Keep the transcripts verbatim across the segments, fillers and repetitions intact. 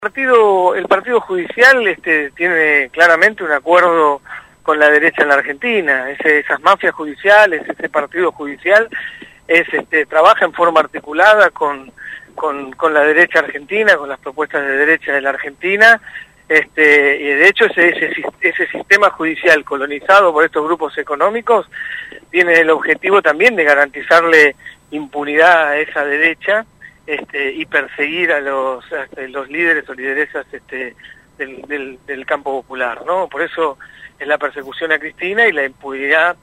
El partido, el partido judicial este, tiene claramente un acuerdo con la derecha en la Argentina. Ese, esas mafias judiciales, ese partido judicial, es, este, trabaja en forma articulada con, con, con la derecha argentina, con las propuestas de derecha de la Argentina. Este, y de hecho ese, ese, ese sistema judicial colonizado por estos grupos económicos tiene el objetivo también de garantizarle impunidad a esa derecha. Este, y perseguir a los, a los líderes o lideresas este, del, del, del campo popular, ¿no? Por eso es la persecución a Cristina y la impunidad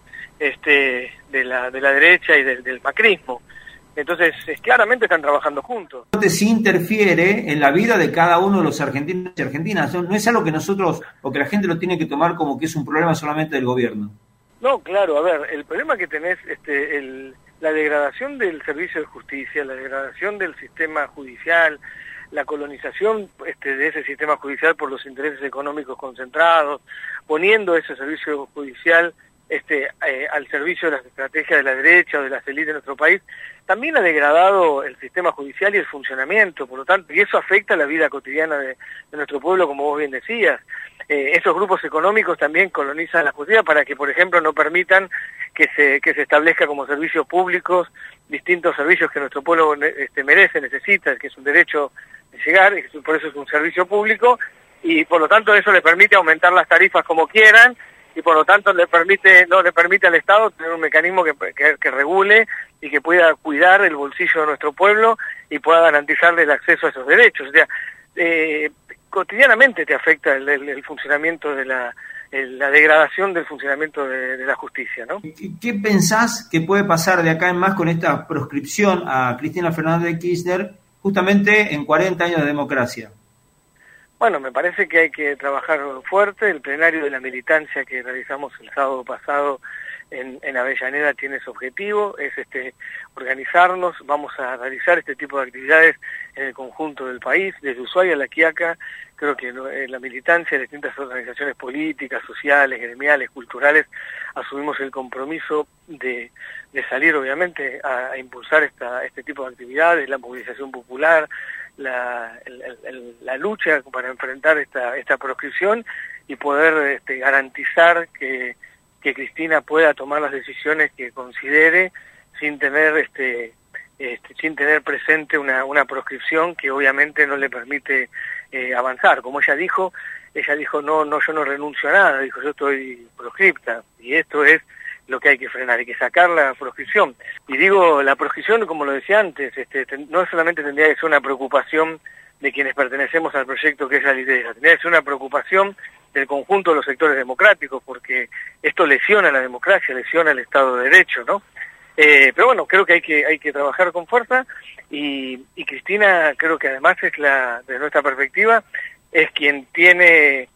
este, de, la, de la derecha y del, del macrismo. Entonces, es, claramente están trabajando juntos. Sí interfiere en la vida de cada uno de los argentinos y argentinas. No es algo que nosotros, o que la gente lo tiene que tomar como que es un problema solamente del gobierno. No, claro, a ver, el problema que tenés, este, el... la degradación del servicio de justicia, la degradación del sistema judicial, la colonización este, de ese sistema judicial por los intereses económicos concentrados, poniendo ese servicio judicial este, eh, al servicio de las estrategias de la derecha o de las élites de nuestro país, también ha degradado el sistema judicial y el funcionamiento, por lo tanto, y eso afecta la vida cotidiana de, de nuestro pueblo, como vos bien decías. Eh, esos grupos económicos también colonizan la justicia para que, por ejemplo, no permitan que se que se establezca como servicios públicos distintos servicios que nuestro pueblo este, merece, necesita, que es un derecho de llegar, y por eso es un servicio público, y por lo tanto eso le permite aumentar las tarifas como quieran, y por lo tanto le permite no le permite al Estado tener un mecanismo que, que, que regule y que pueda cuidar el bolsillo de nuestro pueblo y pueda garantizarle el acceso a esos derechos. O sea, eh, cotidianamente te afecta el, el, el funcionamiento de la el, la degradación del funcionamiento de, de la justicia, ¿no? ¿Qué pensás que puede pasar de acá en más con esta proscripción a Cristina Fernández de Kirchner justamente en cuarenta años de democracia? Bueno, me parece que hay que trabajar fuerte. El plenario de la militancia que realizamos el sábado pasado en, en Avellaneda tiene ese objetivo, es este organizarnos. Vamos a realizar este tipo de actividades en el conjunto del país, desde Ushuaia a La Quiaca. Creo que en la militancia de distintas organizaciones políticas, sociales, gremiales, culturales, asumimos el compromiso de, de salir, obviamente, a, a impulsar esta, este tipo de actividades, la movilización popular, la, el, el, la lucha para enfrentar esta, esta proscripción y poder este, garantizar que, que Cristina pueda tomar las decisiones que considere sin tener este, este sin tener presente una, una proscripción que obviamente no le permite eh, avanzar. Como ella dijo, ella dijo no, no, yo no renuncio a nada, dijo yo estoy proscripta, y esto es lo que hay que frenar, hay que sacar la proscripción. Y digo, la proscripción, como lo decía antes, este, no solamente tendría que ser una preocupación de quienes pertenecemos al proyecto que ella lidera, tendría que ser una preocupación del conjunto de los sectores democráticos, porque esto lesiona la democracia, lesiona el Estado de Derecho, ¿no? Eh, pero bueno, creo que hay que hay que trabajar con fuerza, y, y Cristina creo que además es la, desde nuestra perspectiva, es quien tiene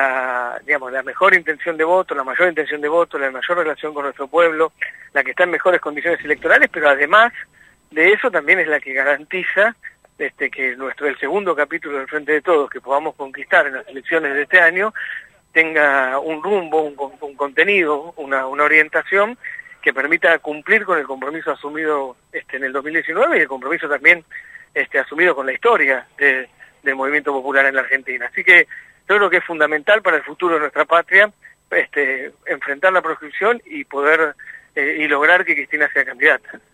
la, digamos, la mejor intención de voto, la mayor intención de voto, la mayor relación con nuestro pueblo, la que está en mejores condiciones electorales, pero además de eso también es la que garantiza este, que nuestro el segundo capítulo del Frente de Todos que podamos conquistar en las elecciones de este año tenga un rumbo, un, un contenido, una, una orientación que permita cumplir con el compromiso asumido este, en el dos mil diecinueve y el compromiso también este, asumido con la historia de, del movimiento popular en la Argentina. Así que yo creo que es fundamental para el futuro de nuestra patria este, enfrentar la proscripción y poder eh, y lograr que Cristina sea candidata.